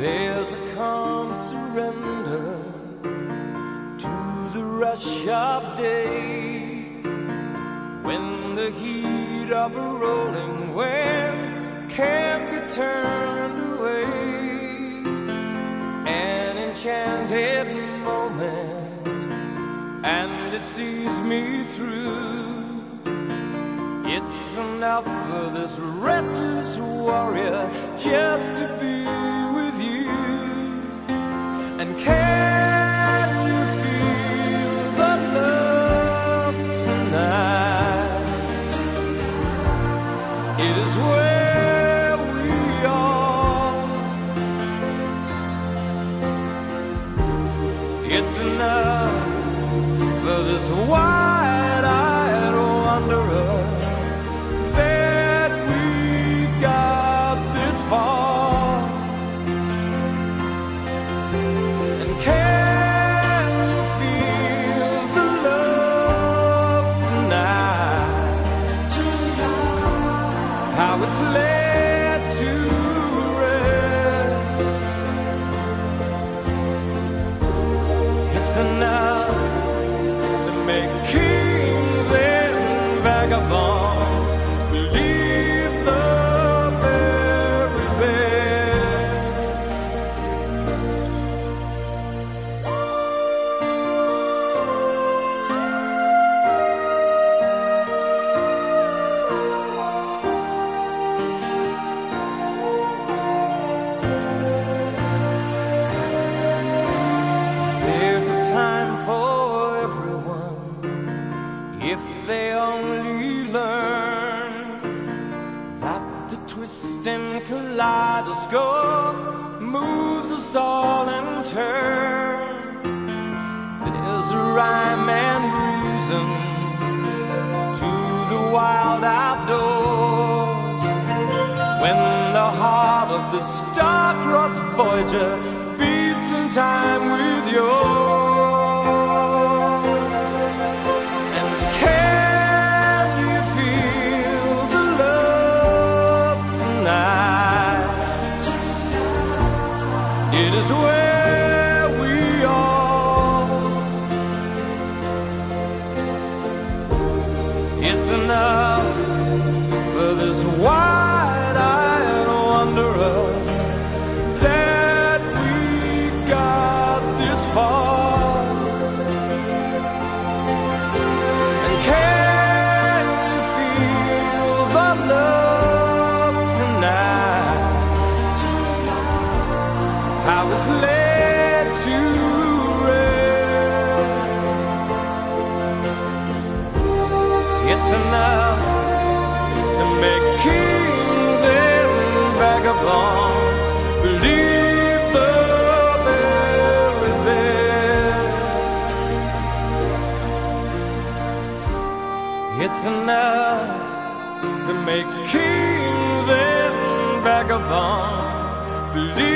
There's a calm surrender to the rush of day, when the heat of a rolling wave can't be turned away. An enchanted moment, and it sees me through. It's enough for this restless warrior just to be with you. And can you feel the love tonight? It is where we are. It's enough for this wide-eyed wanderer that we got this far. And can you feel the love tonight? How it's laid to rest. It's enough to make kings and vagabonds believe the very best. There's a time for everyone, if they only learn that the twisting kaleidoscope moves us all in turn. There's a rhyme and reason to the wild outdoors, when the heart of the star-crossed Voyager beats in time with yours. It is where we are. It's enough for this wide-eyed wanderer that we got this far. And can you feel the love tonight? How it's laid to rest. It's enough to make kings and vagabonds believe the very best. It's enough to make kings and vagabonds believe